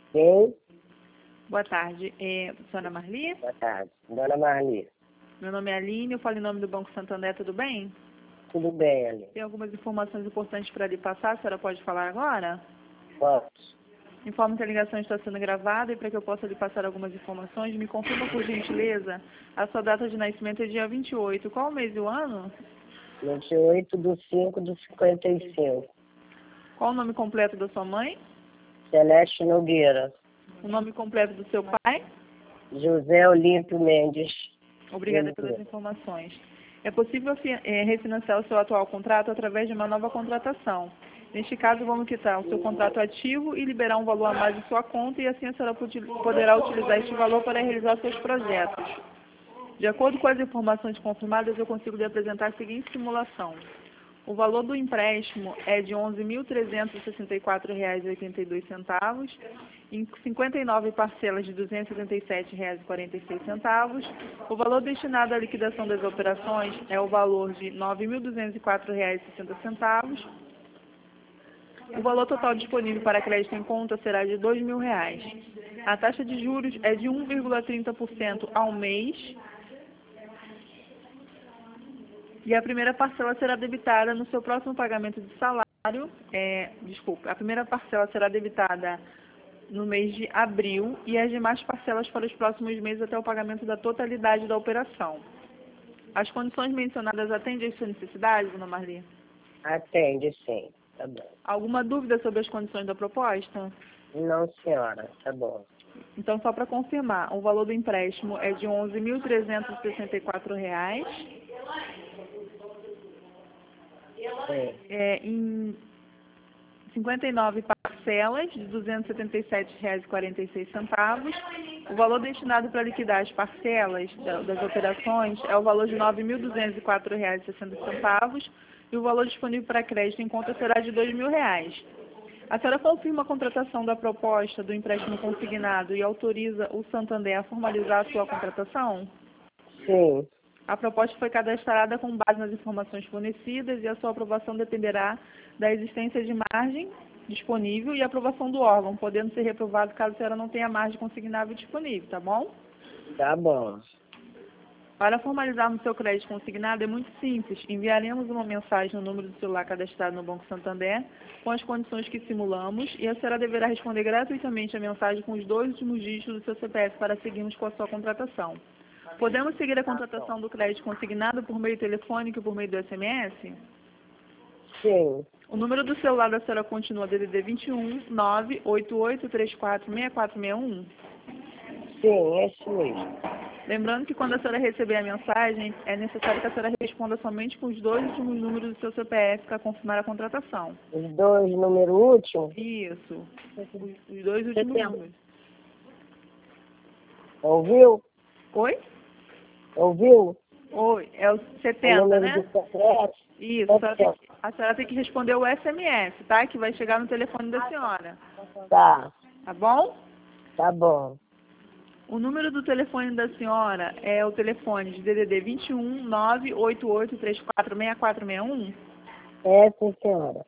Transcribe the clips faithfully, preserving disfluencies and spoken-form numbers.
Quem? Boa tarde. É, senhora Marli? Boa tarde. Dona Marli. Meu nome é Aline, eu falo em nome do Banco Santander, tudo bem? Tudo bem, Aline? Tem algumas informações importantes para lhe passar, a senhora pode falar agora? Posso? Informo que a ligação está sendo gravada e para que eu possa lhe passar algumas informações, me confirma por gentileza, a sua data de nascimento é dia vinte e oito. Qual o mês e o ano? vinte e oito de cinco de cinquenta e cinco. Qual o nome completo da sua mãe? Celeste Nogueira. O nome completo do seu pai? José Olímpio Mendes. Obrigada pelas Oliveira. informações. É possível fi- eh, refinanciar o seu atual contrato através de uma nova contratação. Neste caso, vamos quitar o seu contrato ativo e liberar um valor a mais em sua conta e assim a senhora pode- poderá utilizar este valor para realizar seus projetos. De acordo com as informações confirmadas, eu consigo lhe apresentar a seguinte simulação. O valor do empréstimo é de onze mil trezentos e sessenta e quatro reais e oitenta e dois centavos, em cinquenta e nove parcelas de duzentos e setenta e sete reais e quarenta e seis centavos. O valor destinado à liquidação das operações é o valor de nove mil duzentos e quatro reais e sessenta centavos. O valor total disponível para crédito em conta será de dois mil reais. A taxa de juros é de um vírgula trinta por cento ao mês. E a primeira parcela será debitada no seu próximo pagamento de salário. É, desculpa, a primeira parcela será debitada no mês de abril e as demais parcelas para os próximos meses até o pagamento da totalidade da operação. As condições mencionadas atendem às suas necessidades, dona Marli? Atende, sim. Tá bom. Alguma dúvida sobre as condições da proposta? Não, senhora. Tá bom. Então, só para confirmar, o valor do empréstimo é de onze mil trezentos e sessenta e quatro reais. Sim. É, em cinquenta e nove parcelas de duzentos e setenta e sete reais e quarenta e seis centavos. O valor destinado para liquidar as parcelas da- das operações é o valor de nove mil duzentos e quatro reais e sessenta centavos e o valor disponível para crédito em conta será de dois mil reais. A senhora confirma a contratação da proposta do empréstimo consignado e autoriza o Santander a formalizar a sua contratação? Sim. A proposta foi cadastrada com base nas informações fornecidas e a sua aprovação dependerá da existência de margem disponível e aprovação do órgão, podendo ser reprovado caso a senhora não tenha margem consignável disponível, tá bom? Tá bom. Para formalizarmos seu crédito consignado é muito simples. Enviaremos uma mensagem no número do celular cadastrado no Banco Santander com as condições que simulamos e a senhora deverá responder gratuitamente a mensagem com os dois últimos dígitos do seu C P F para seguirmos com a sua contratação. Podemos seguir a contratação do crédito consignado por meio telefônico e por meio do S M S? Sim. O número do celular da senhora continua D D D vinte e um, nove oito oito três quatro, seis quatro seis um? Sim, é isso mesmo. Lembrando que quando a senhora receber a mensagem, é necessário que a senhora responda somente com os dois últimos números do seu C P F para confirmar a contratação. Os dois números últimos? Isso, os, os dois últimos Setembro. números. Ouviu? Oi? Ouviu? Oi, é o O setenta, número né? do secreto? Isso, a senhora, tem que, a senhora tem que responder o S M S, tá? Que vai chegar no telefone da senhora. Tá. Tá bom? Tá bom. O número do telefone da senhora é o telefone de D D D vinte e um, nove oito oito três quatro, seis quatro seis um? É, sim, senhora.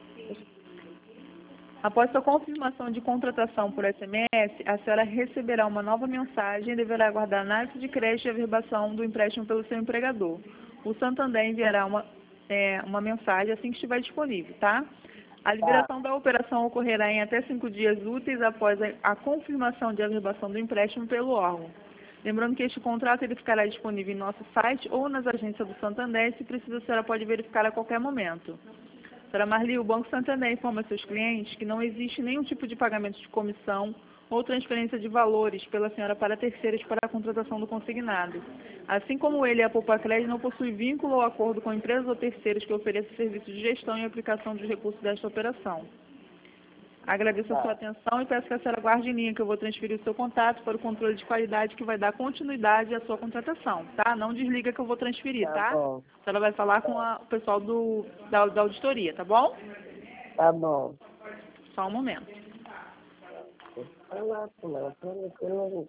Após sua confirmação de contratação por S M S, a senhora receberá uma nova mensagem e deverá aguardar a análise de crédito e averbação do empréstimo pelo seu empregador. O Santander enviará uma, é, uma mensagem assim que estiver disponível, tá? A liberação da operação ocorrerá em até cinco dias úteis após a, a confirmação de averbação do empréstimo pelo órgão. Lembrando que este contrato ele ficará disponível em nosso site ou nas agências do Santander e, se precisa, a senhora pode verificar a qualquer momento. Senhora Marli, o Banco Santander informa seus clientes que não existe nenhum tipo de pagamento de comissão ou transferência de valores pela senhora para terceiros para a contratação do consignado. Assim como ele, a Poupa Crédito não possui vínculo ou acordo com empresas ou terceiros que ofereçam serviços de gestão e aplicação dos recursos desta operação. Agradeço a sua atenção e peço que a senhora guarde em linha que eu vou transferir o seu contato para o controle de qualidade que vai dar continuidade à sua contratação, tá? Não desliga que eu vou transferir, Tá tá? bom. A senhora vai falar com a- o pessoal do, da, da auditoria, tá bom? Tá bom. Só um momento. Olá, não, não.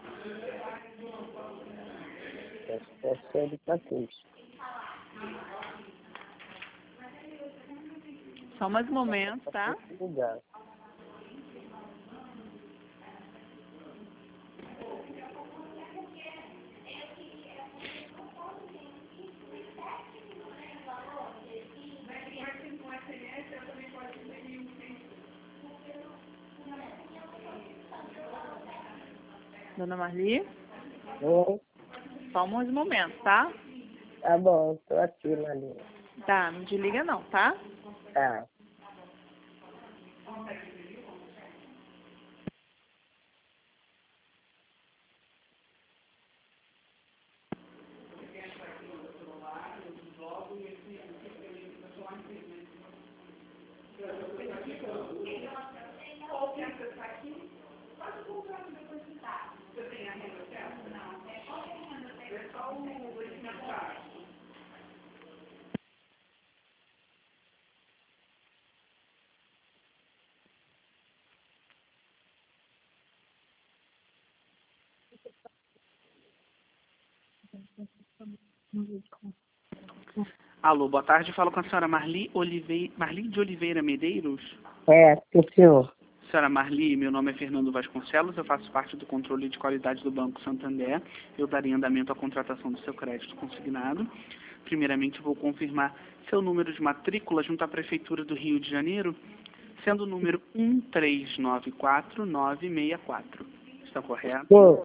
É sério pra quê? Só mais um momento, tá? Ligar. Dona Marli? Oi? Só mais um momento, tá? Tá bom, tô aqui na linha. Tá, não desliga não, tá? Tá. Alô, boa tarde. Falo com a senhora Marli, Oliveira, Marli de Oliveira Medeiros. É, sim, senhor. Senhora Marli, meu nome é Fernando Vasconcelos, eu faço parte do controle de qualidade do Banco Santander. Eu darei andamento à contratação do seu crédito consignado. Primeiramente, vou confirmar seu número de matrícula junto à Prefeitura do Rio de Janeiro, sendo o número um três nove quatro nove seis quatro. Está correto?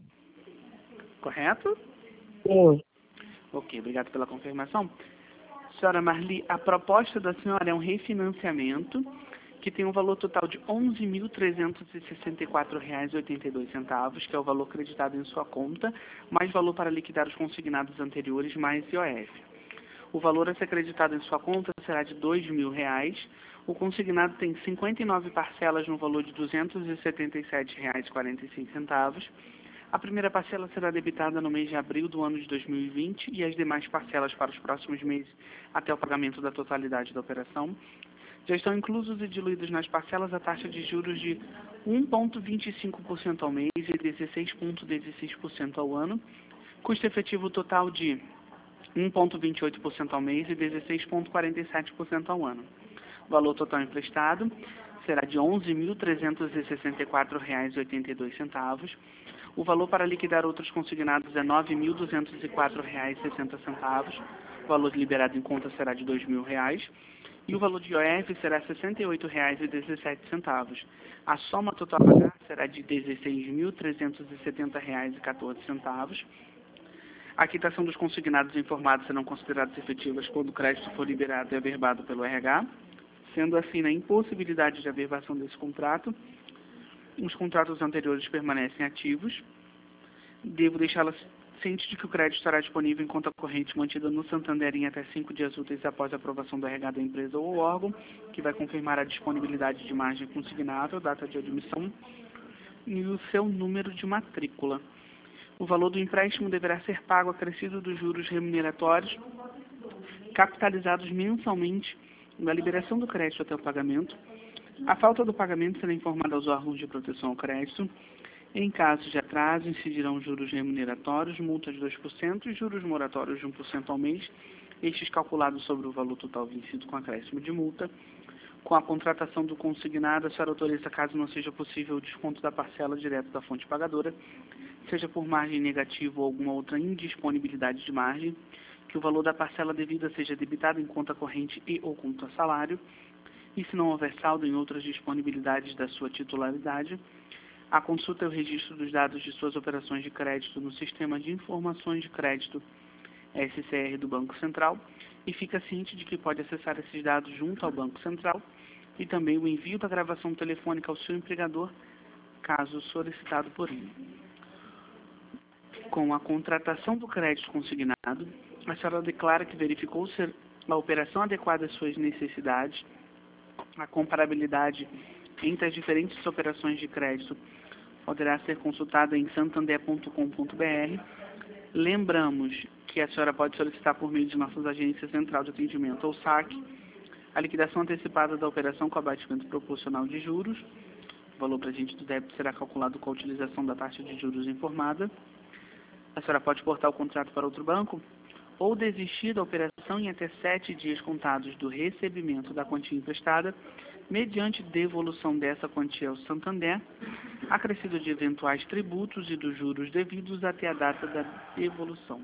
Sim, Correto? sim. Ok, obrigado pela confirmação. Senhora Marli, a proposta da senhora é um refinanciamento que tem um valor total de onze mil trezentos e sessenta e quatro reais e oitenta e dois centavos, que é o valor creditado em sua conta, mais valor para liquidar os consignados anteriores, mais I O F. O valor a ser creditado em sua conta será de dois mil reais. O consignado tem cinquenta e nove parcelas no valor de duzentos e setenta e sete reais e quarenta e seis centavos. A primeira parcela será debitada no mês de abril do ano de dois mil e vinte e as demais parcelas para os próximos meses até o pagamento da totalidade da operação. Já estão inclusos e diluídos nas parcelas a taxa de juros de um vírgula vinte e cinco por cento ao mês e dezesseis vírgula dezesseis por cento ao ano, custo efetivo total de um vírgula vinte e oito por cento ao mês e dezesseis vírgula quarenta e sete por cento ao ano. O valor total emprestado será de onze mil trezentos e sessenta e quatro reais e oitenta e dois centavos. O valor para liquidar outros consignados é nove mil duzentos e quatro reais e sessenta centavos. O valor liberado em conta será de dois mil reais. E o valor de I O F será sessenta e oito reais e dezessete centavos. A soma total a pagar será de dezesseis mil trezentos e setenta reais e quatorze centavos. A quitação dos consignados informados serão consideradas efetivas quando o crédito for liberado e averbado pelo R H. Sendo assim, na impossibilidade de averbação desse contrato, os contratos anteriores permanecem ativos. Devo deixá-la ciente de que o crédito estará disponível em conta corrente mantida no Santander em até cinco dias úteis após a aprovação do R H da empresa ou órgão, que vai confirmar a disponibilidade de margem consignável, data de admissão e o seu número de matrícula. O valor do empréstimo deverá ser pago acrescido dos juros remuneratórios, capitalizados mensalmente na liberação do crédito até o pagamento. A falta do pagamento será informada aos órgãos de proteção ao crédito. Em caso de atraso, incidirão juros remuneratórios, multa de dois por cento e juros moratórios de um por cento ao mês, estes calculados sobre o valor total vencido com acréscimo de multa. Com a contratação do consignado, a senhora autoriza, caso não seja possível o desconto da parcela direto da fonte pagadora, seja por margem negativa ou alguma outra indisponibilidade de margem, que o valor da parcela devida seja debitado em conta corrente e ou conta salário, e se não houver saldo em outras disponibilidades da sua titularidade, a consulta e o registro dos dados de suas operações de crédito no Sistema de Informações de Crédito, S C R do Banco Central, e fica ciente de que pode acessar esses dados junto ao Banco Central e também o envio da gravação telefônica ao seu empregador, caso solicitado por ele. Com a contratação do crédito consignado, a senhora declara que verificou ser a operação adequada às suas necessidades, a comparabilidade entre as diferentes operações de crédito poderá ser consultada em santander ponto com ponto br. Lembramos que a senhora pode solicitar por meio de nossas agências Central de Atendimento ou S A C a liquidação antecipada da operação com abatimento proporcional de juros. O valor presente do débito será calculado com a utilização da taxa de juros informada. A senhora pode portar o contrato para outro banco ou desistir da operação em até sete dias contados do recebimento da quantia emprestada, mediante devolução dessa quantia ao Santander, acrescido de eventuais tributos e dos juros devidos até a data da devolução.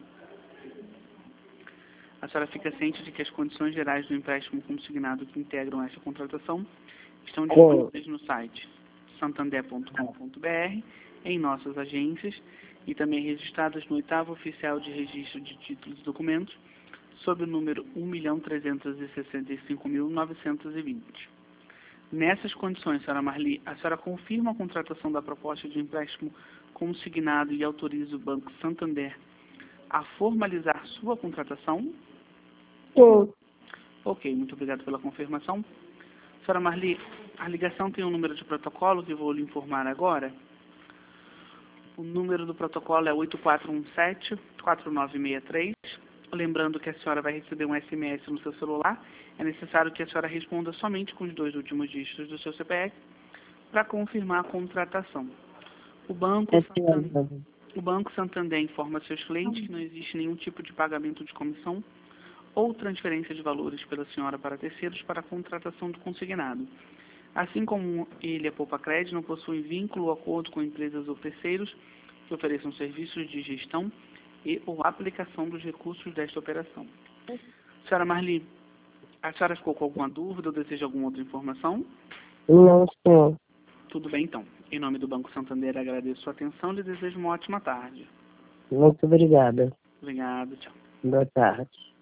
A senhora fica ciente de que as condições gerais do empréstimo consignado que integram essa contratação estão disponíveis no site santander ponto com ponto br, em nossas agências e também registradas no oitavo Oficial de Registro de Títulos e Documentos, sob o número um milhão trezentos e sessenta e cinco mil novecentos e vinte. Nessas condições, senhora Marli, a senhora confirma a contratação da proposta de empréstimo consignado e autoriza o Banco Santander a formalizar sua contratação? Sim. Ok, muito obrigado pela confirmação. Senhora Marli, a ligação tem um número de protocolo que vou lhe informar agora. O número do protocolo é oito quatro um sete, quatro nove seis três. Lembrando que a senhora vai receber um S M S no seu celular. É necessário que a senhora responda somente com os dois últimos dígitos do seu C P F para confirmar a contratação. O Banco É Santander, sim. o Banco Santander informa seus clientes que não existe nenhum tipo de pagamento de comissão ou transferência de valores pela senhora para terceiros para a contratação do consignado. Assim como ele, a Poupa Crédito, não possui vínculo ou acordo com empresas ou terceiros que ofereçam serviços de gestão e ou aplicação dos recursos desta operação. Senhora Marli, a senhora ficou com alguma dúvida ou deseja alguma outra informação? Não, senhor. Tudo bem, então. Em nome do Banco Santander, agradeço a sua atenção e lhe desejo uma ótima tarde. Muito obrigada. Obrigado, tchau. Boa tarde.